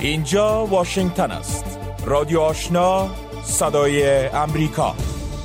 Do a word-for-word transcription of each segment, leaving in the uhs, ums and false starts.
اینجا واشنگتن است. رادیو آشنا، صدای امریکا.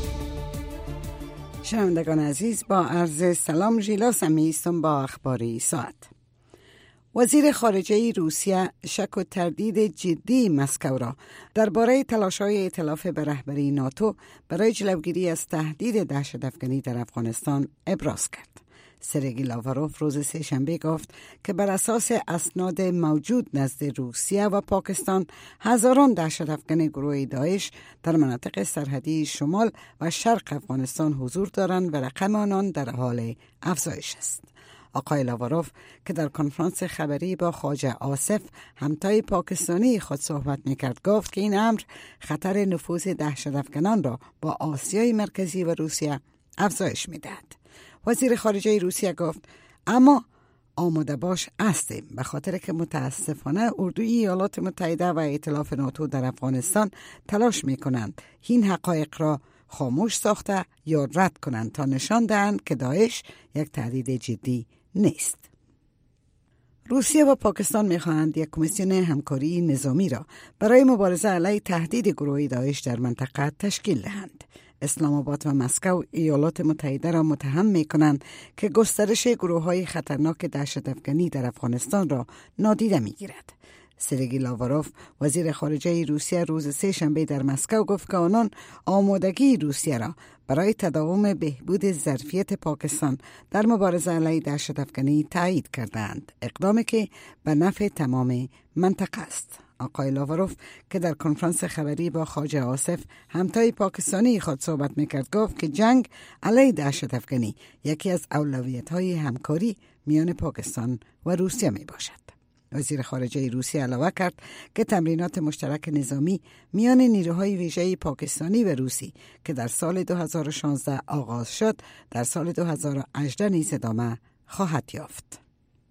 شنوندگان عزیز، با عرض سلام، ژیلا سمی هستم با اخباری ساعت. وزیر خارجه روسیه شک و تردید جدی مسکو را درباره تلاش‌های ائتلاف به رهبری ناتو برای جلوگیری از تهدید دهشت‌افکنی در افغانستان ابراز کرد. سرگئی لاواروف روز سه‌شنبه گفت که بر اساس اسناد موجود نزد روسیه و پاکستان هزاران دهشت‌افکن گروه داعش در مناطق سرحدی شمال و شرق افغانستان حضور دارند و رقم آنان در حال افزایش است. آقای لاواروف که در کنفرانس خبری با خواجه آصف همتای پاکستانی خود صحبت میکرد گفت که این امر خطر نفوذ دهشت‌افکنان را با آسیای مرکزی و روسیه افزایش میدهد. وزیر خارجه روسیه گفت اما آماده باش هستیم، به خاطر که متاسفانه اردوی ایالات متحده و ائتلاف ناتو در افغانستان تلاش می کنند این حقایق را خاموش ساخته یا رد کنند تا نشان دهند که داعش یک تهدید جدی نیست. روسیه و پاکستان می خواهند یک کمیسیون همکاری نظامی را برای مبارزه علیه تهدید گروه داعش در منطقه تشکیل دهند. اسلام آباد و مسکو ایالات متحده را متهم می کنند که گسترش گروه های خطرناک دهشت‌افکنی در افغانستان را نادیده می گیرد. سرگئی لاواروف وزیر خارجه روسیه روز سه‌شنبه در مسکو گفت که آنان آمادگی روسیه را برای تداوم بهبود ظرفیت پاکستان در مبارزه علیه دهشت‌افکنی تایید کردند، اقدامی که به نفع تمام منطقه است. آقای لاواروف که در کنفرانس خبری با خواجه آصف همتای پاکستانی خود صحبت میکرد گفت که جنگ علیه دهشت‌افکنی یکی از اولویت‌های همکاری میان پاکستان و روسیه می باشد. وزیر خارجه روسیه علاوه کرد که تمرینات مشترک نظامی میان نیروهای ویژه پاکستانی و روسی که در سال دو هزار و شانزده آغاز شد در سال دو هزار و هجده نیز ادامه خواهد یافت.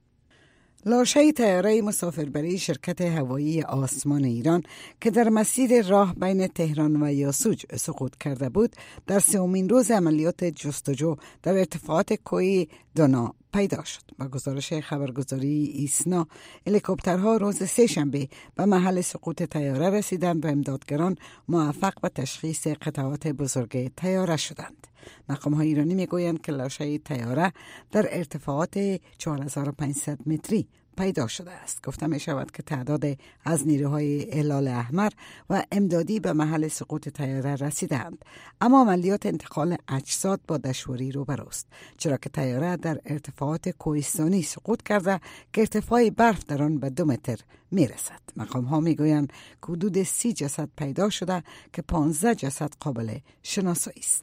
لاشه طیاره مسافربری شرکت هوایی آسمان ایران که در مسیر راه بین تهران و یاسوج سقوط کرده بود در سومین روز عملیات جستجو در ارتفاعات کوه دونا پیدا شد. با گزارش خبرگزاری ایسنا، هلیکوپترها روز سه‌شنبه به محل سقوط طیاره رسیدند و امدادگران موفق به تشخیص قطعات بزرگ طیاره شدند. مقام‌های ایرانی میگویند که لاشه طیاره در ارتفاعات چهار هزار و پانصد متری پیدا شده است. گفته می شود که تعداد از نیروهای هلال احمر و امدادی به محل سقوط طیاره رسیدند، اما عملیات انتقال اجساد با دشواری روبروست، چرا که طیاره در ارتفاعات کوهستانی سقوط کرده که ارتفاع برف در آن به دو متر می رسد. مقام ها می گویند که حدود سی جسد پیدا شده که پانزده جسد قابل شناسایی است.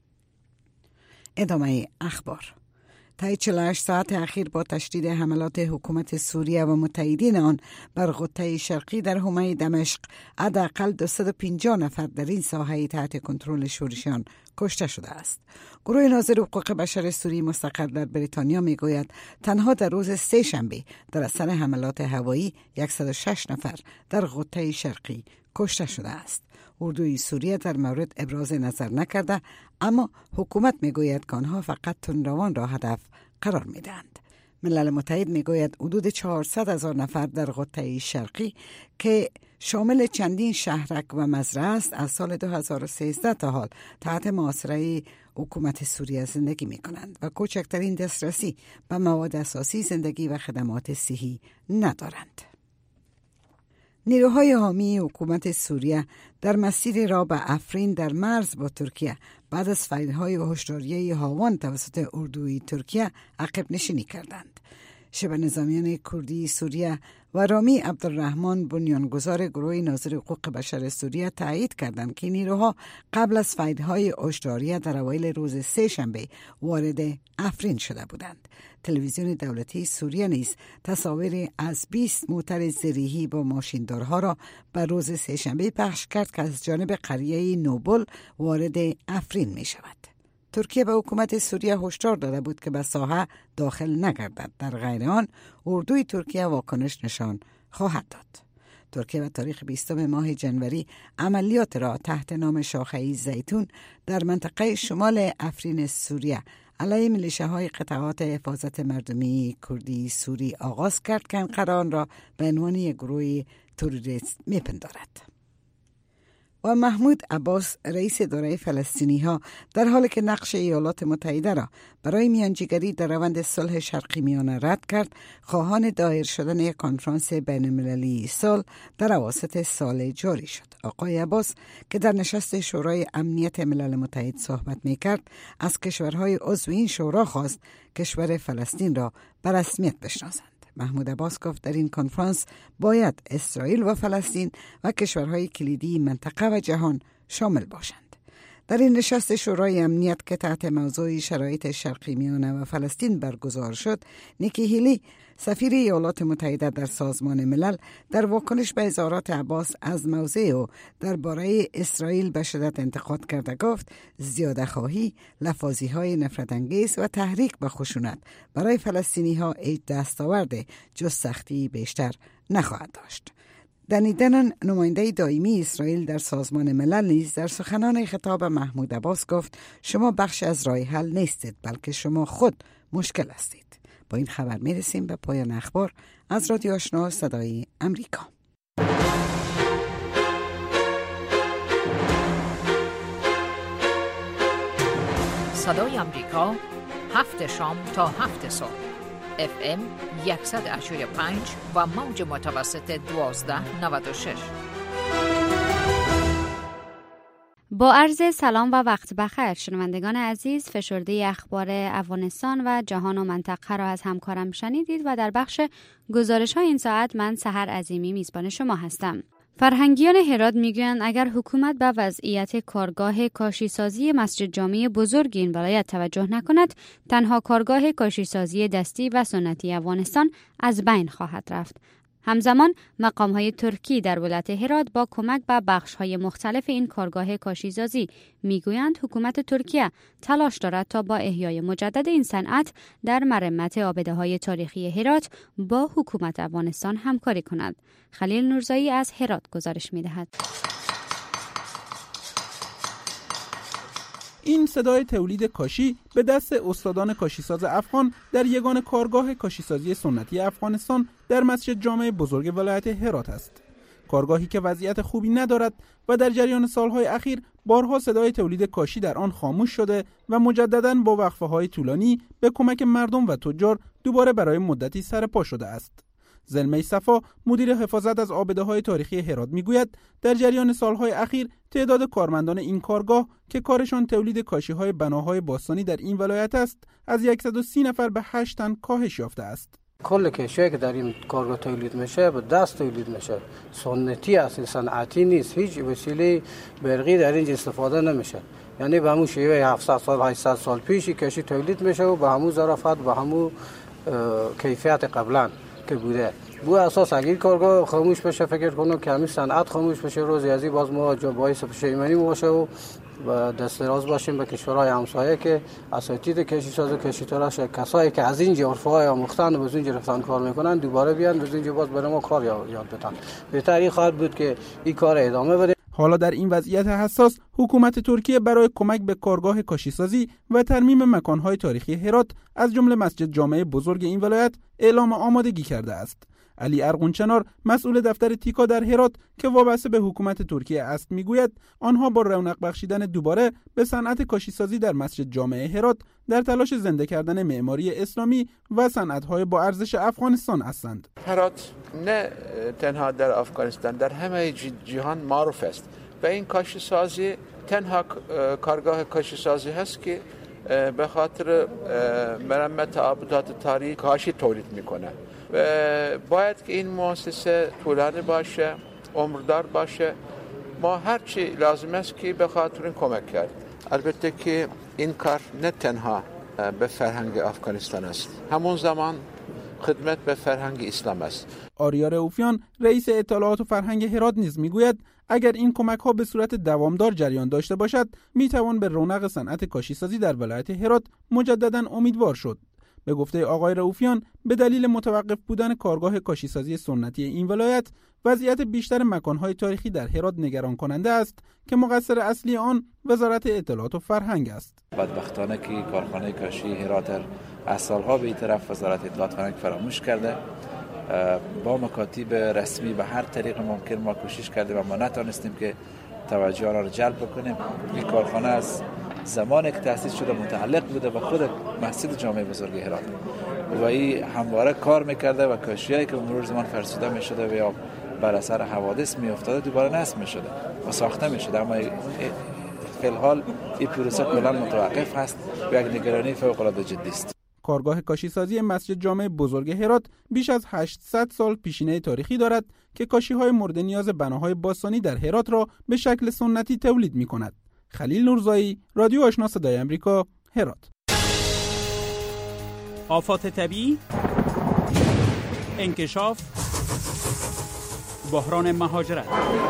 ادامه اخبار. طی چهل و هشت ساعت اخیر با تشدید حملات حکومت سوریه و متحدین آن بر غوطه شرقی در حومه دمشق حداقل دویست و پنجاه نفر در این ساحه تحت کنترل شورشیان کشته شده است. گروه ناظر حقوق بشر سوری مستقر در بریتانیا میگوید تنها در روز سه‌شنبه در اثر حملات هوایی صد و شش نفر در غوطه شرقی کشته شده است. اردوی سوریه در مورد ابراز نظر نکرده، اما حکومت میگوید که آنها فقط تندروان را هدف قرار میدهند. ملل متحد میگوید حدود چهارصد هزار نفر در غوطه شرقی که شامل چندین شهرک و مزرعه است از سال دو هزار و سیزده تا حال تحت محاصره حکومت سوریه زندگی می کنند و کوچکترین دسترسی به مواد اساسی زندگی و خدمات صحی ندارند. نیروهای حامی حکومت سوریه در مسیر را به افرین در مرز با ترکیه بعد از فیل‌های هشداری هاوان توسط اردوی ترکیه عقب نشینی کردند. شبه نظامیان کردی سوریه و رامی عبدالرحمن بنیانگذار گروه ناظر حقوق بشر سوریه تایید کردند که نیروها قبل از فیل‌های هشداری در اوایل روز سه‌شنبه وارد افرین شده بودند. تلویزیون دولتی سوریه نیز تصاویر از بیست موتر زرهی با ماشیندارها را بر روز سه‌شنبه پخش کرد که از جانب قریه نوبل وارد افرین می شود. ترکیه به حکومت سوریه هشدار داده بود که به ساحه داخل نگردد، در غیر آن اردوی ترکیه واکنش نشان خواهد داد. ترکیه به تاریخ بیستم ماه جنوری عملیات را تحت نام شاخه زیتون در منطقه شمال افرین سوریه علیه میلیشه‌های قطعات حفاظت مردمی کردی سوری آغاز کرد که انقره آن را به عنوان یک گروه تروریست میپندارد. و محمود عباس رئیس اداره فلسطینی ها در حالی که نقش ایالات متحده را برای میانجیگری در روند صلح شرقی میانه رد کرد، خواهان دایر شدن یک کنفرانس بین المللی سال در اواسط سال جاری شد. آقای عباس که در نشست شورای امنیت ملل متحد صحبت می کرد، از کشورهای عضو این شورا خواست کشور فلسطین را به رسمیت بشناسند. محمود عباس گفت در این کنفرانس باید اسرائیل و فلسطین و کشورهای کلیدی منطقه و جهان شامل باشند. در این نشست شورای امنیت که تحت موضوع شرایط شرقی میانه و فلسطین برگزار شد، نیکی هیلی سفیر ایالات متحده در سازمان ملل در واکنش به اظهارات عباس از موضع او درباره اسرائیل به شدت انتقاد کرده گفت زیاده خواهی، لفاظی های نفرت انگیز و تحریک به خشونت برای فلسطینی ها هیچ دستاورد جز سختی بیشتر نخواهد داشت. دنی دنن نماینده دائمی اسرائیل در سازمان ملل نیز در سخنان خطاب محمود عباس گفت شما بخش از راه حل نیستید، بلکه شما خود مشکل هستید. با این خبر میرسیم به پایان اخبار از رادیو آشنا صدای امریکا. صدای امریکا، هفت شام تا هفت صبح، اف ام صد و هشتاد و پنج و موج متوسط دوازده نود و شش. با عرض سلام و وقت بخیر شنوندگان عزیز، فشرده اخبار افغانستان و جهان و منطقه را از همکارم شنیدید و در بخش گزارش های این ساعت من سحر عظیمی میزبان شما هستم. فرهنگیان هرات میگویند اگر حکومت به وضعیت کارگاه کاشیسازی مسجد جامع بزرگ این ولایت توجه نکند، تنها کارگاه کاشیسازی دستی و سنتی افغانستان از بین خواهد رفت. همزمان مقام‌های ترکی در ولایت هرات با کمک به بخش‌های مختلف این کارگاه کاشیسازی میگویند حکومت ترکیه تلاش دارد تا با احیای مجدد این صنعت در مرمت آبده‌های تاریخی هرات با حکومت افغانستان همکاری کند. خلیل نورزایی از هرات گزارش می‌دهد. این صدای تولید کاشی به دست استادان کاشیساز افغان در یگان کارگاه کاشیسازی سنتی افغانستان در مسجد جامع بزرگ ولایت هرات است. کارگاهی که وضعیت خوبی ندارد و در جریان سالهای اخیر بارها صدای تولید کاشی در آن خاموش شده و مجدداً با وقفه‌های طولانی به کمک مردم و تجار دوباره برای مدتی سر پا شده است. زلمه صفا مدیر حفاظت از آبده‌های تاریخی هرات میگوید در جریان سالهای اخیر تعداد کارمندان این کارگاه که کارشان تولید کاشی‌های بناهای باستانی در این ولایت است از صد و سی نفر به هشت تن کاهش یافته است. کل کاشی که در این کارگاه تولید میشه به دست تولید میشه، سنتی است، صنعتی نیست، هیچ وسیله برقی در اینجا استفاده نمیشه. یعنی به همون شیوه هفتصد سال هشتصد سال پیشی کاشی تولید میشه و به همون ظرافت به همون کیفیت قبلا که بوده. بو اساس اگر کارگاه خاموش بشه فکر کنم که همین صنعت خاموش بشه، روزی ازی باز ما جا باعث پشیمانی باشه و دست دراز باشیم به کشورهای همسایه که اساتید کشیساز و کشیتراش کسایی که از اینجا عرفای آموختن و از اینجا رفتن کار میکنن دوباره بیان از اینجا باز برای ما کار یاد بدن. بهتر این خواهد بود که این کار ادامه بده. حالا در این وضعیت حساس حکومت ترکیه برای کمک به کارگاه کاشیسازی و ترمیم مکانهای تاریخی هرات از جمله مسجد جامع بزرگ این ولایت اعلام آمادگی کرده است. علی ارغونچنار مسئول دفتر تیکا در هرات که وابسته به حکومت ترکیه است میگوید آنها با رونق بخشیدن دوباره به صنعت کاشیسازی در مسجد جامع هرات در تلاش زنده کردن معماری اسلامی و صنعت‌های با ارزش افغانستان هستند. هرات نه تنها در افغانستان در همه جهان معروف است و این کاشیسازی تنها کارگاه کاشیسازی هست که به خاطر مرمت آبدات تاریخی کاشی تولید میکنه و باید که این مؤسسه طولانی باشه، عمردار باشه. ما هر چی لازم است که به خاطر این کمک کرد. البته که این کار نه تنها به فرهنگ افغانستان است، همون زمان خدمت به فرهنگ اسلام است. آریا رئوفیان رئیس اطلاعات و فرهنگ هرات نیز میگوید اگر این کمک ها به صورت دوامدار جریان داشته باشد میتوان به رونق صنعت کاشیسازی در ولایت هرات مجددا امیدوار شد. به گفته آقای رئوفیان به دلیل متوقف بودن کارگاه کاشیسازی سنتی این ولایت وضعیت بیشتر مکانهای تاریخی در هرات نگران کننده است که مقصر اصلی آن وزارت اطلاعات و فرهنگ است. بدبختانه که کارخانه کاشی هرات از سالها به این طرف وزارت اطلاعات و فرهنگ فراموش کرده با مکاتیب رسمی به هر طریق ممکن ما کوشش کردیم اما نتونستیم که توجه آنها را جلب بکنیم. این کارخانه از زمانی که تأسیس شده متعلق بوده با خود مسجد جامع بزرگ هرات و این همواره کار میکرده و کاشیایی که مرور زمان فرسوده میشده و یا بر اثر حوادث میافتاده دوباره نصب میشده و ساخته میشده، اما فی الحال این پروسه کلا متوقف هست و یک نگرانی فوق العاده جدی است. کارگاه کاشیسازی مسجد جامع بزرگ هرات بیش از هشتصد سال پیشینه تاریخی دارد که کاشی‌های مورد نیاز بناهای باستانی در هرات را به شکل سنتی تولید می‌کند. خلیل نورزایی، رادیو آشنا صدای آمریکا، هرات. آفات طبیعی، انکشاف، بحران مهاجرت،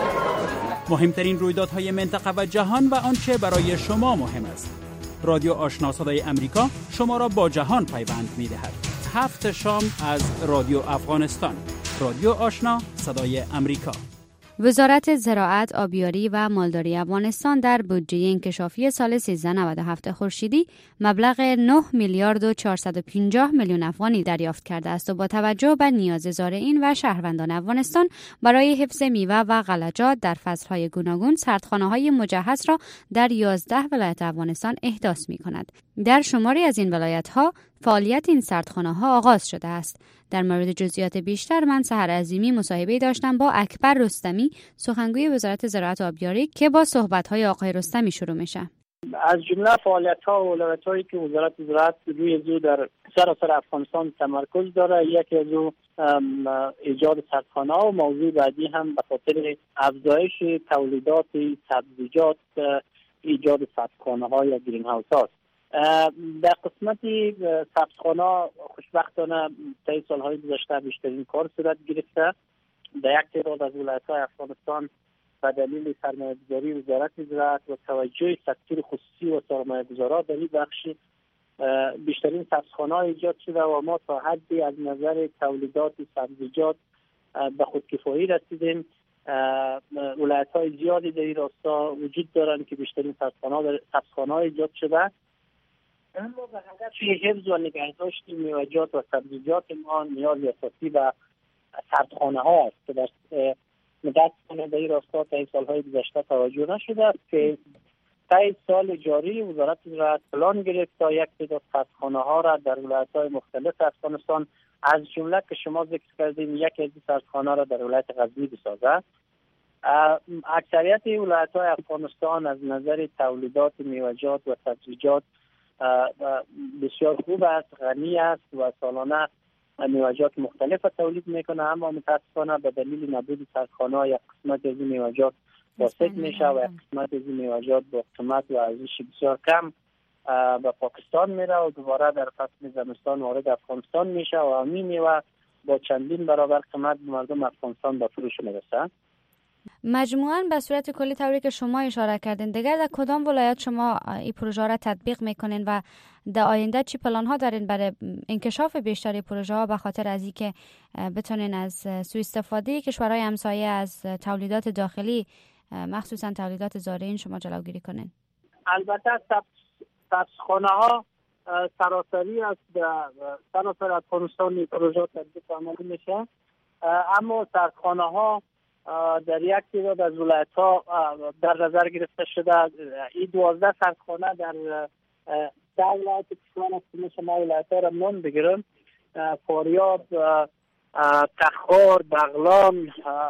مهمترین رویدادهای منطقه و جهان و آنچه برای شما مهم است. رادیو آشنا صدای آمریکا شما را با جهان پیوند می‌دهد. هفت شام از رادیو افغانستان. رادیو آشنا صدای آمریکا. وزارت زراعت، آبیاری و مالداری افغانستان در بودجه انکشافی سال سیزده نود و هفت خورشیدی مبلغ نه میلیارد و چهارصد و پنجاه میلیون افغانی دریافت کرده است و با توجه به نیاز زارعین و شهروندان افغانستان برای حفظ میوه و غلجات در فصل‌های گوناگون سردخانه‌های مجهز را در یازده ولایت افغانستان احداث می‌کند. در شماری از این ولایت‌ها فعالیت این سردخانه‌ها آغاز شده است. در مورد جزئیات بیشتر من سحر عظیمی مصاحبه داشتم با اکبر رستمی، سخنگوی وزارت زراعت و آبیاری که با صحبت‌های آقای رستمی شروع میشه. از جمله فعالیت‌ها و ولایت‌هایی که وزارت زراعت روی زو در سراسر افغانستان تمرکز داره، یکی از او ایجاد سردخانه‌ها و موضوع بعدی هم به خاطر افزایش تولیدات سبزیجات ایجاد سردخانه‌ها یا گرین هاوس هاست. در قسمت سبزخانه خوشبختانه طی سالهای گذشته بیشترین کار صورت گرفته. در یک تعداد از ولایت‌های افغانستان به دلیل سرمایه‌گذاری وزارت زراعت و توجه سکتور خصوصی و سرمایه‌گذاران در این بخش بیشترین سبزخانه‌ها ایجاد شده و ما تا حدی از نظر تولیدات سبزیجات به خودکفایی رسیدیم. ولایت‌های زیادی در این راستا وجود دارند که بیشترین سبزخانه‌ها ایجاد شده. اما به هدف حفظ و نگهداشت میوه‌جات و سبزیجات ما نیاز اساسی به سردخانه ها است که در متأسفانه در این راستا طی سالهای گذشته توجه نشده است که طی سال جاری وزارت زراعت پلان گرفت تا یک تعداد سردخانه ها را در ولایت‌های مختلف افغانستان از جمله که شما ذکر کردیم یکی از این سردخانه را در ولایت غزنی بسازد. اکثریت ولایت‌های افغانستان از نظر تولیدات میوه‌جات و سبزیجات بسیار خوب است، غنی است و سالانه میوه‌جات مختلف تولید میکنه، اما متاسفانه به دلیل نبود سردخانه‌ها یک قسمت از این میوه‌جات فاسد میشه و یک قسمت از این میوه‌جات با قیمت و ارزش بسیار کم به پاکستان میره و دوباره در فصل زمستان وارد افغانستان میشه و همین میوه با چندین برابر قیمت به مردم افغانستان به فروش میرسه. مجموعاً به صورت کلی طوری که شما اشاره کردین، دیگر در کدام ولایت شما این پروژه را تطبیق میکنین و در آینده چی پلان ها دارین برای انکشاف بیشتری پروژه ها به خاطر از اینکه بتونین از سوء استفاده کشورهای همسایه از تولیدات داخلی مخصوصاً تولیدات زارعین شما جلوگیری کنین؟ البته سبزخانه ها سراسری است، سراسر افغانستان پروژه تطبیق عملی میشه، اما سردخانه ها در یک تعداد از ولایت‌ها در نظر گرفته شده. این دوازده سردخانه در ده ولایت کشور است که میشه ما ولایت‌ها را نام بگیرم: فاریاب، تخار، بغلان،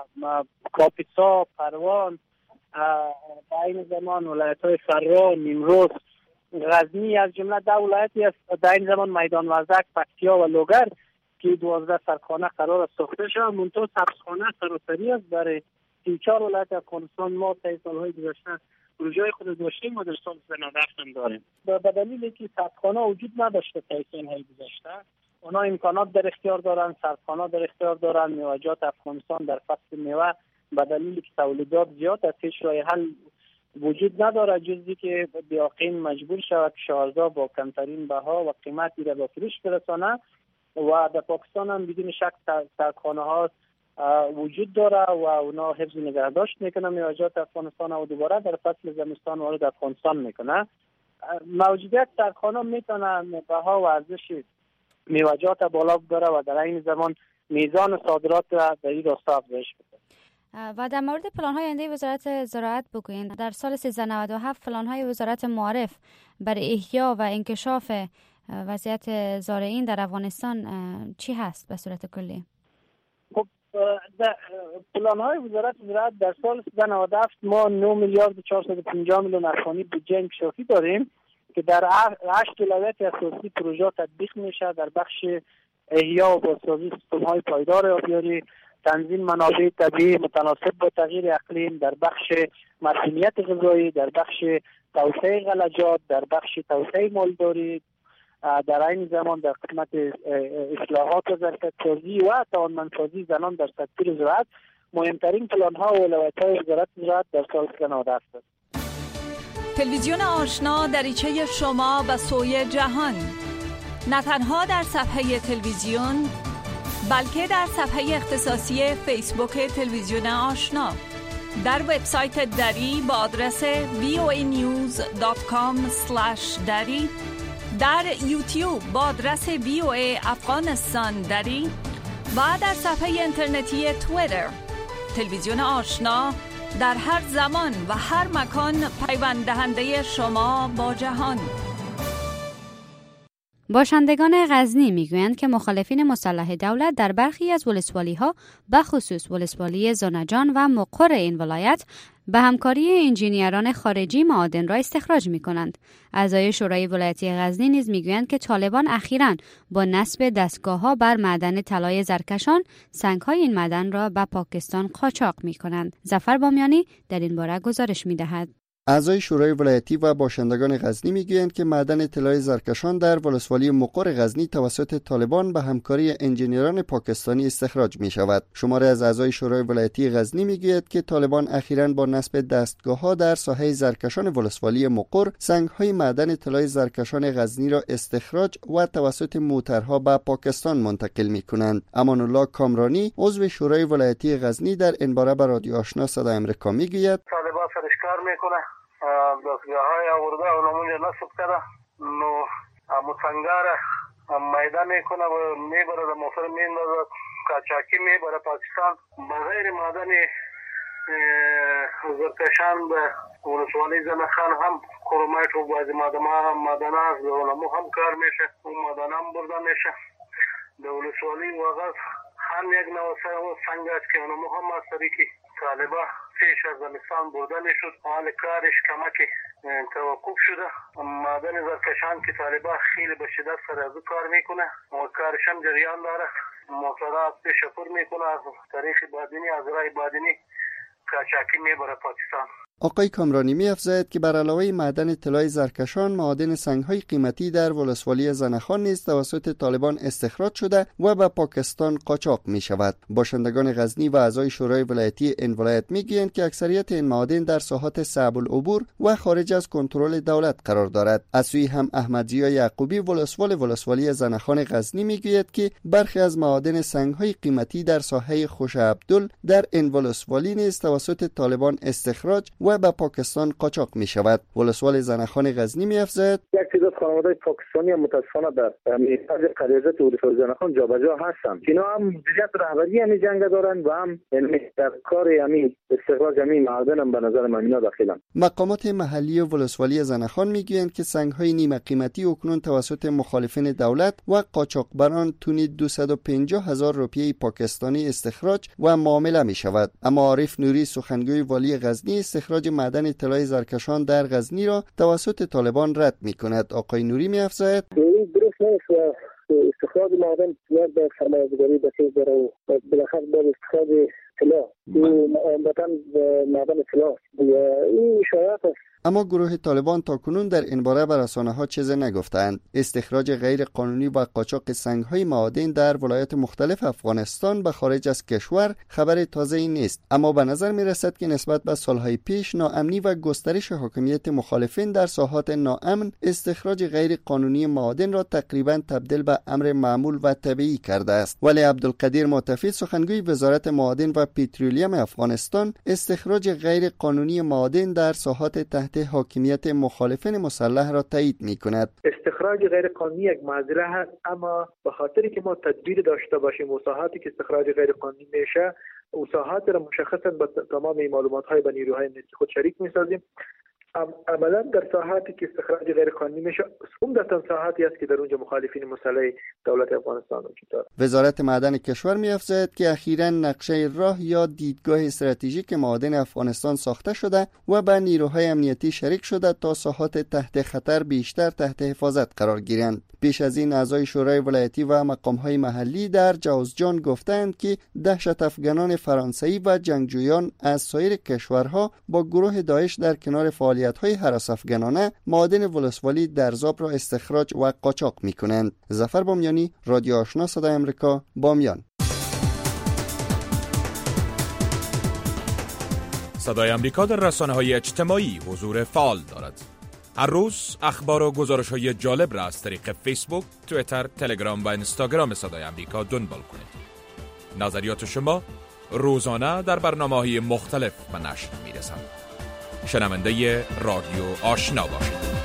کاپیسا، پروان، در این زمان ولایت‌های فرا، نیمروز، غزنی از جمله ده ولایتی است. در این زمان میدان وزک، پکتیا و لوگر که دوازده سردخانه قرار است ساخته شود. منتها سبزخانه سراسری است برای سی و چهار ولایت افغانستان. ما طی سالهای گذشته پروژه خود داشتیم و در سال دو هزار و هفت هم داریم. به دلیل اینکه سردخانه وجود نداشته طی سالهای گذشته، اونا امکانات در اختیار دارن، سردخانه در اختیار دارن. میوه‌جات افغانستان در فصل میوه به دلیل که تولیدات زیاد است هیچ راه حل وجود نداره جز که بیاقین مجبور شود که شارزا با کمترین بها و قیمتی را به فروش برسانه و در پاکستان هم بدون شک سردخانه ها وجود داره و اونا حفظ نگهداشت میکنه میوه‌جات افغانستان و دوباره در فصل زمستان وارد افغانستان میکنه. موجودیت سردخانه میتونه بها و ارزش میوه‌جات بالا ببره و در این زمان میزان صادرات را در این راستا افزایش بده. و در مورد پلان‌های آینده وزارت زراعت بگویید. در سال سیزده نود و هفت پلان‌های وزارت معرف برای احیا و انکشاف وضعیت زارعین در افغانستان چی هست به صورت کلی؟ خب پلان‌های وزارت زراعت در سال سیزده نود و هفت ما نه میلیارد و چهارصد و پنجاه میلیون افغانی بودجه انکشافی داریم که در هشت ولایت اساسی پروژه تطبیق میشه در بخش احیا و بازسازی سیستم‌های پایدار آبیاری، تنظیم منابع طبیعی متناسب با تغییر اقلیم، در بخش مسئولیت غذایی، در بخش توسعه غلجات، در بخش توسعه مالداری، در این زمان در قسمت اصلاحات و ظرفیت‌سازی و توانمندسازی زنان در سکتور زراعت مهمترین پلان‌ها و ولایت‌های وزارت زراعت در سال سیزده نود و هفت است. تلویزیون آشنا دریچه شما به سوی جهان، نه تنها در صفحه تلویزیون بلکه در صفحه اختصاصی فیسبوک تلویزیون آشنا، در وبسایت دری با آدرس وی او ای نیوز دات کام اسلش دری، در یوتیوب با آدرس وی او ای افغانستان دری و در صفحه اینترنتی توییتر. تلویزیون آشنا در هر زمان و هر مکان پیوند دهنده شما با جهان. باشندگان غزنی میگویند که مخالفین مسلح دولت در برخی از ولسوالی‌ها به خصوص ولسوالی زنجان و مقر این ولایت به همکاری انجینیران خارجی معادن را استخراج می‌کنند. اعضای شورای ولایتی غزنی نیز میگویند که طالبان اخیراً با نصب دستگاه‌ها بر معدن طلای زرکشان سنگ‌های این معدن را به پاکستان قاچاق می‌کنند. ظفر بامیانی در این باره گزارش می‌دهد. اعضای شورای ولایتی و باشندگان غزنی میگویند که معدن طلای زرکشان در ولسوالی مقر غزنی توسط طالبان به همکاری انجینیران پاکستانی استخراج می شود. شماره از اعضای شورای ولایتی غزنی میگوید که طالبان اخیراً با نصب دستگاه‌ها در ساحه زرکشان ولسوالی مقر سنگ‌های معدن طلای زرکشان غزنی را استخراج و توسط موترها به پاکستان منتقل می‌کنند. امان الله کامرانی عضو شورای ولایتی غزنی در این باره به رادیو آشنا صدای آمریکا میگوید طالبان فرشکار میکنه دستگاه های آورده و نمونجا نصب کرده نو متنگار میدان میکنه و میبره در موتر میندازه کاچاکی میبره پاکستان بغیر معدن زرکشان به ولسوالی زنخان هم کرومایت و بعضی معدن هست به علمو هم کار میشه اون معدن هم برده میشه به ولسوالی وغز هم یک نوع سنگ است که علمو هم از طریقی طالبا پیش از زمستان برده میشد حال کارش کمکی توقف شده معدن زرکشان که طالبا خیلی به شدت سر از کار میکنه و کارش هم جریان داره موترات پیش پر میکنه از طریق بادینی از رای بادینی کاچاکی میبره پاکستان. آقای کامرانی می افزاید که بر علاوه معدن طلای زرکشان معادن سنگ‌های قیمتی در ولسوالی زنخان نیز توسط طالبان استخراج شده و به پاکستان قاچاق می شود. باشندگان غزنی و اعضای شورای ولایتی این ولایت می گویند که اکثریت این معادن در ساحات صعب العبور و خارج از کنترل دولت قرار دارد. از سوی هم احمدضیا یعقوبی ولسوال ولسوالی زنخان غزنی می گوید که برخی از معادن سنگ‌های قیمتی در ساحه خوش عبدل در این ولسوالی نیز توسط طالبان استخراج و به پاکستان قاچاق می شود. ولسوال زنخان غزنی می افزاید یک تعداد خانواده پاکستانی هم متاسفانه در میراث قرارداد ولسوال زنخان جابجا هستند. اینا هم جهت رهبری همین جنگ دارند و هم در کار همین استخراج همین معادن هم به نظر من اینا داخلند. مقامات محلی ولسوالی زنخان می گویند که سنگ‌های نیمه قیمتی اکنون توسط مخالفین دولت و قاچاقبران تونی دویست و پنجاه هزار روپیه پاکستانی استخراج و معامله می شود. اما عارف نوری سخنگوی والی غزنی استخراج معدن طلای زرکشان در غزنی را توسط طالبان رد می کند. آقای نوری می افزاید این درست نیست و استخراج معدن نیاز به سرمایه‌گذاری بسیار داره و بالاخره با استخراج طلا مثلا معدن طلا این شایعات است. اما گروه طالبان تاکنون در این باره به رسانه‌ها چیزی نگفتند. استخراج غیر قانونی و قاچاق سنگ‌های معادن در ولایات مختلف افغانستان به خارج از کشور خبر تازه‌ای نیست، اما به نظر می‌رسد که نسبت به سالهای پیش ناامنی و گسترش حاکمیت مخالفین در ساحات ناامن استخراج غیر قانونی معادن را تقریباً تبدیل به امر معمول و طبیعی کرده است. ولی عبدالقدیر معتفی سخنگوی وزارت معادن و و پترولیم افغانستان استخراج غیر قانونی معادن در ساحات تحت حاکمیت مخالفین مسلح را تایید می‌کند. استخراج غیر قانونی یک معضله هست، اما به خاطری که ما تدبیر داشته باشیم و ساحاتی که استخراج غیر قانونی میشه او ساحات را مشخصا با تمام معلومات‌های با نیروهای امنیتی خود شریک می‌سازیم. عملا در ساحاتی که استخراج غیر قانونی میشه عمدتاً ساحاتی است که در اونجا مخالفین مسلح دولت افغانستان وجود دارد. وزارت معدن کشور می‌افزاید که اخیراً نقشه راه یا دیدگاه استراتژیک معادن افغانستان ساخته شده و با نیروهای امنیتی شریک شده تا ساحات تحت خطر بیشتر تحت حفاظت قرار گیرند. پیش از این اعضای شورای ولایتی و مقام‌های محلی در جوزجان گفتند که دهشت افغانان فرانسوی و جنگجویان از سایر کشورها با گروه داعش در کنار فعالیت‌های هراس افغانانه معادن ولسوالی درزاب را استخراج و قاچاق می‌کنند. ظفر بامیانی، رادیو آشنا صدای آمریکا، بامیان. صدای آمریکا در رسانه‌های اجتماعی حضور فعال دارد. هر روز اخبار و گزارش‌های جالب را از طریق فیسبوک، توییتر، تلگرام و اینستاگرام صدای آمریکا دنبال کنید. نظریات شما روزانه در برنامه‌های مختلف به نشر می‌رسند. شنونده رادیو آشنا باشید.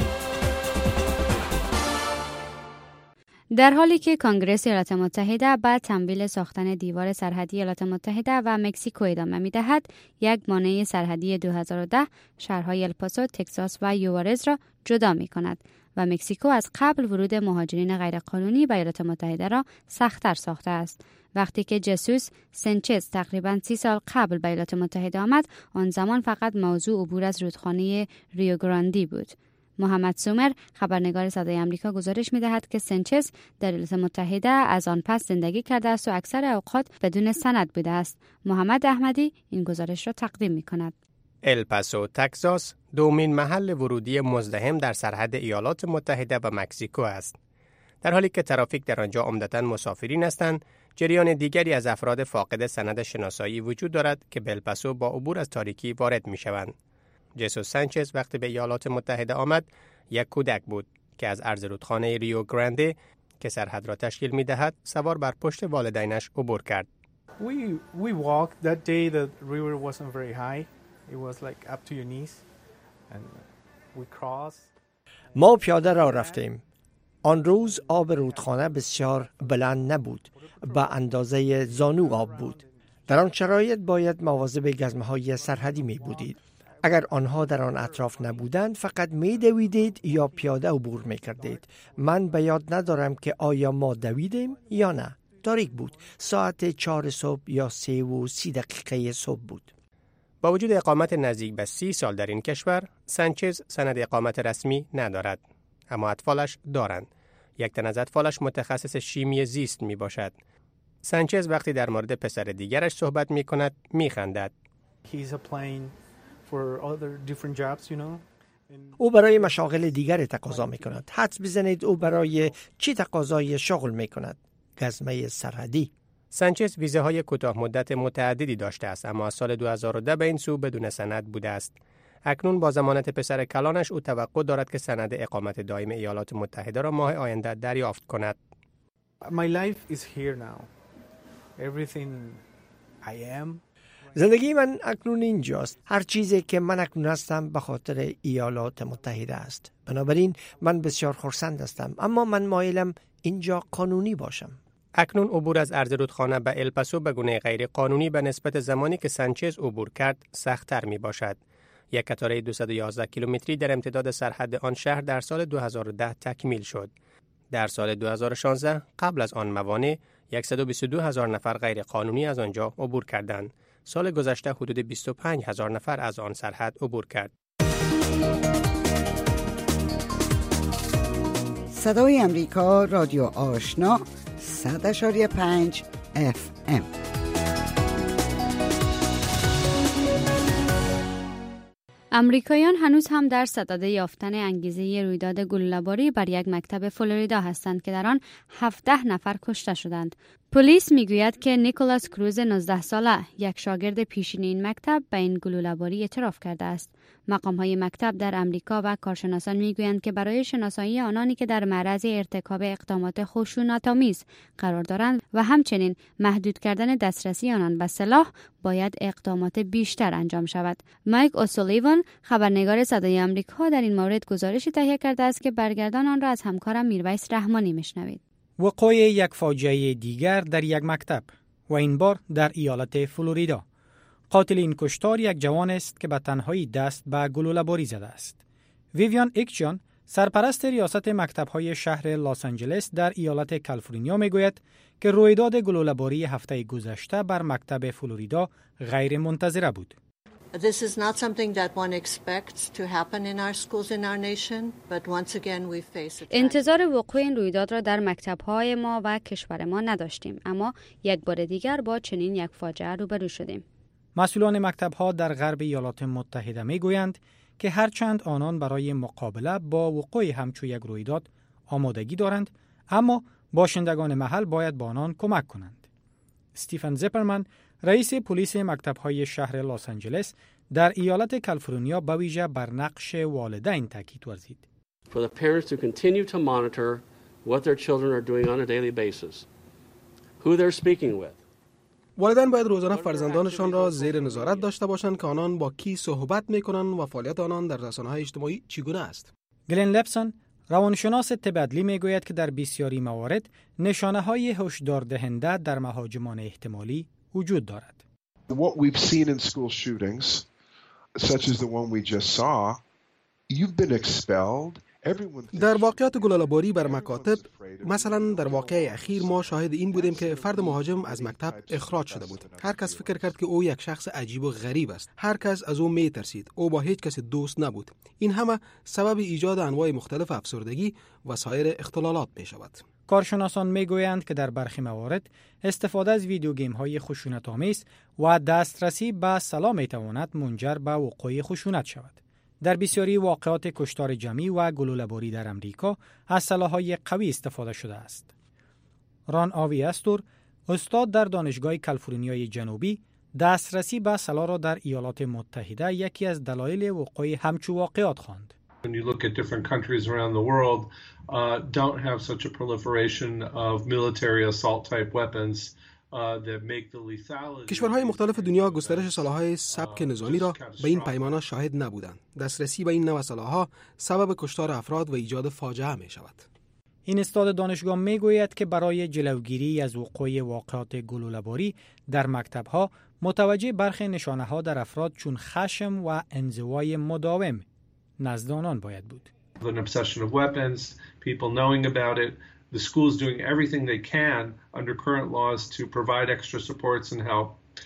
در حالی که کنگره ایالات متحده بعد تمویل ساختن دیوار سرحدی ایالات متحده و مکزیکو ادامه می‌دهد، یک مانع سرحدی دو هزار و ده شهرهای الپاسو، تگزاس و یوارز را جدا می‌کند و مکزیکو از قبل ورود مهاجرین غیرقانونی به ایالات متحده را سخت‌تر ساخته است. وقتی که جسوس سنچز تقریباً سی سال قبل به ایالات متحده آمد، آن زمان فقط موضوع عبور از رودخانه ریو گراندی بود. محمد سومر، خبرنگار صدای آمریکا، گزارش می‌دهد که سنچز در ایالات متحده از آن پس زندگی کرده است و اکثر اوقات بدون سند بوده است. محمد احمدی این گزارش را تقدیم می‌کند. الپاسو، تگزاس، دومین محل ورودی مزدحم در سرحد ایالات متحده و مکزیکو است. در حالی که ترافیک در آنجا عمدتاً مسافرین هستند، جریان دیگری از افراد فاقد سند شناسایی وجود دارد که به الپاسو با عبور از تاریکی وارد می‌شوند. جسوس سانچز وقتی به ایالات متحده آمد، یک کودک بود که از عرض رودخانه ریو گرانده که سرحد را تشکیل می‌دهد، سوار بر پشت والدینش عبور کرد. We we walked that day. The river wasn't very high. It was like up to your knees, and we crossed. ما پیاده را رفتیم. آن روز آب رودخانه بسیار بلند نبود، به اندازه زانو آب بود. در آن شرایط باید مواظب گزمه‌های سرحدی می بودید. اگر آنها در آن اطراف نبودند، فقط می دویدید یا پیاده عبور می کردید. من به یاد ندارم که آیا ما دویدیم یا نه. تاریک بود. ساعت چهار صبح یا سه و سی دقیقه صبح بود. با وجود اقامت نزدیک به سی سال در این کشور، سانچز سند اقامت رسمی ندارد. اما اطفالش دارند. یک تن از اطفالش متخصص شیمی زیست می باشد. سانچز وقتی در مورد پسر دیگرش صحبت می کند می خندد. او برای مشاغل دیگر تقاضا می کند. حدس بزنید او برای چی تقاضای شغل می کند؟ گزمه سرحدی. سانچز ویزه های کوتاه مدت متعددی داشته است، اما از سال دو هزار و ده به این سو بدون سند بوده است. اکنون با ضمانت پسر کلانش او توقع دارد که سند اقامت دائم ایالات متحده را ماه آینده دریافت کند. My life is here now. Everything I am. زندگی من اکنون اینجاست. هر چیزی که من اکنون هستم به خاطر ایالات متحده است. بنابراین من بسیار خرسند هستم، اما من مایلم اینجا قانونی باشم. اکنون عبور از عرض رودخانه به الپاسو به گونه غیر قانونی به نسبت زمانی که سانچز عبور کرد سخت‌تر می باشد. یک قطاره دویست و یازده کیلومتری در امتداد سرحد آن شهر در سال دو هزار و ده تکمیل شد. در سال دو هزار و شانزده قبل از آن موانع صد و بیست و دو هزار نفر غیر قانونی از آنجا عبور کردند. سال گذشته حدود بیست و پنج هزار نفر از آن سرحد عبور کرد. صدای امریکا، رادیو آشنا، صد اشاری پنج اف ام. امریکایان هنوز هم در صدد یافتن انگیزه رویداد گلوله‌باری بر یک مکتب فلوریدا هستند که در آن هفده نفر کشته شدند. پلیس میگوید که نیکولاس کروز نوزده ساله یک شاگرد پیشین این مکتب به این گلوله‌باری اعتراف کرده است. مقام‌های مکتب در امریکا و کارشناسان میگویند که برای شناسایی آنانی که در معرض ارتکاب اقدامات خشونت‌آمیز قرار دارند و همچنین محدود کردن دسترسی آنان به سلاح باید اقدامات بیشتر انجام شود. مایک اوسولیوان خبرنگار صدای آمریکا در این مورد گزارشی تهیه کرده است که برگردان آن را از همکارم میرویس رحمانی میشنوید. وقوع یک فاجعه دیگر در یک مکتب و این بار در ایالت فلوریدا. قاتل این کشتار یک جوان است که به تنهایی دست به گلوله‌باری زده است. ویویان ایکچان سرپرست ریاست مکتب‌های شهر لس آنجلس در ایالت کالیفرنیا میگوید که رویداد گلوله‌باری هفته گذشته بر مکتب فلوریدا غیر منتظره بود. This is not something that one expects to happen in our schools in our nation, but once again we face it. انتظار وقوع این رویداد را در مکتب‌های ما و کشور ما نداشتیم، اما یک بار دیگر با چنین یک فاجعه روبرو شدیم. مسئولان مکتب‌ها در غرب ایالات متحده میگویند که هرچند آنان برای مقابله با وقوع همچو یک رویداد آمادگی دارند، اما باشندگان محل باید با آنان کمک کنند. استیفن زپرمن رئیس پلیس مکتب‌های شهر لس آنجلس در ایالت کالیفرنیا به ویژه بر نقش والدین تاکید ورزید. For the parents to continue to monitor what their children are doing on a daily basis, who they're speaking with. والدین باید روزانه فرزندانشان را زیر نظارت داشته باشند که آنان با کی صحبت می‌کنند و فعالیت آنان در رسانه‌های اجتماعی چگونه است. گلن لپسون روانشناس طب عدلی میگوید که در بسیاری موارد نشانه‌های هشدار دهنده در مهاجمان احتمالی وجود دارد. What we've seen in school shootings, such as the one we just saw, you've been expelled. در واقعات گلوله‌باری بر مکاتب، مثلا در واقعه اخیر ما شاهد این بودیم که فرد مهاجم از مکتب اخراج شده بود. هر کس فکر کرد که او یک شخص عجیب و غریب است. هر کس از او می‌ترسید. او با هیچ کس دوست نبود. این همه سبب ایجاد انواع مختلف افسردگی و سایر اختلالات می‌شود. کارشناسان میگویند که در برخی موارد استفاده از ویدیو گیم های خشونت‌آمیز و دسترسی به سلاح میتواند منجر به وقوع خشونت شود. در بسیاری واقعات کشتار جمعی و گلوله‌باری در امریکا از سلاح‌های قوی استفاده شده است. ران آوی استور، استاد در دانشگاه کالیفرنیای جنوبی، دسترسی به سلاح را در ایالات متحده یکی از دلایل وقوع همچو واقعات خواند. When you look at different countries around the world, uh, don't have such a proliferation of military assault type weapons uh, that make the lethality. کشورهای مختلف دنیا گسترش سلاح‌های سبک نظامی را به این پیمانه شاهد نبودند. دسترسی به این نوع سلاح‌ها سبب کشتار افراد و ایجاد فاجعه می شود. این استاد دانشگاه می گوید که برای جلوگیری از وقوع واقعات گلوله‌باری در مکتب‌ها متوجه برخی نشانه‌ها در افراد چون خشم و انزوای مداوم نزد آنان باید بود. An obsession of weapons, people knowing about it, the schools doing everything they can under current laws to provide extra supports and help,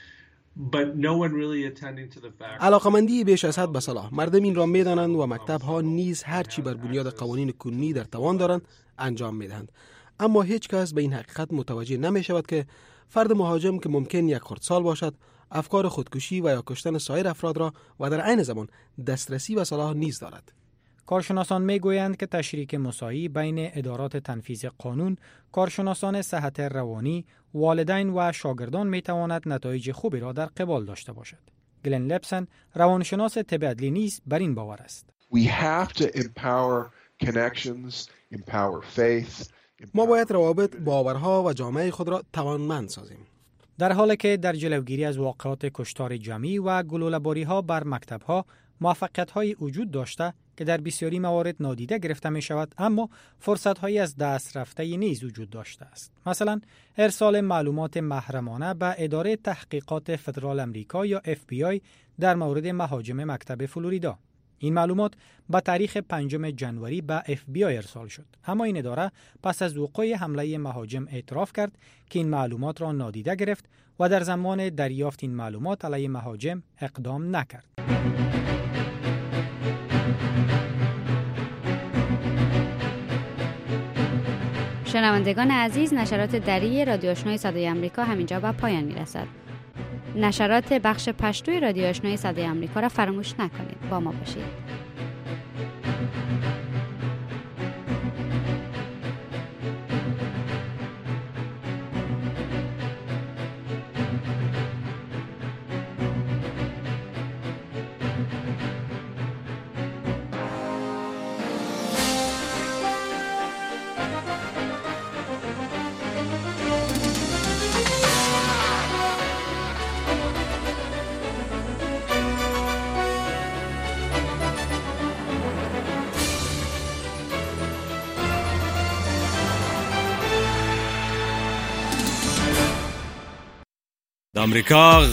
but no one really attending to the fact. علاقمندی بیش از حد به سلاح. مردم این را می‌دانند و مکتب‌ها نیز هر چی بر بنیاد قوانین کنونی در توان دارند انجام می‌دهند. اما هیچ کس به این حقیقت متوجه نمی‌شود که فرد مهاجم که ممکن یک خردسال باشد، افکار خودکشی و یا کشتن سایر افراد را و در عین زمان دسترسی به سلاح نیز دارد. کارشناسان میگویند که تشریک مساعی بین ادارات تنفیذ قانون، کارشناسان صحت روانی، والدین و شاگردان میتواند نتایج خوبی را در قبال داشته باشد. گلن لپسن روانشناس طب عدلی نیز بر این باور است. We have to empower connections, empower faith. ما باید روابط، باورها و جامعه خود را توانمند سازیم. در حالی که در جلوگیری از واقعات کشتار جمعی و گلوله‌باری‌ها بر مکتب‌ها موفقیت‌های وجود داشته که در بسیاری موارد نادیده گرفته می‌شود، اما فرصت‌هایی از دست رفته نیز وجود داشته است. مثلا ارسال معلومات محرمانه به اداره تحقیقات فدرال امریکا یا اف بی آی در مورد مهاجم مکتب فلوریدا. این معلومات با تاریخ پنجم ژانویه به اف بی آی ارسال شد. اما این اداره پس از وقوع حمله مهاجم اعتراف کرد که این معلومات را نادیده گرفت و در زمان دریافت این معلومات علیه مهاجم اقدام نکرد. شنوندگان عزیز، نشرات دری رادیو آشنای صدای آمریکا همینجا به پایان میرسد. نشرات بخش پشتوی رادیو آشنای صدای آمریکا را فراموش نکنید. با ما باشید. آمریکا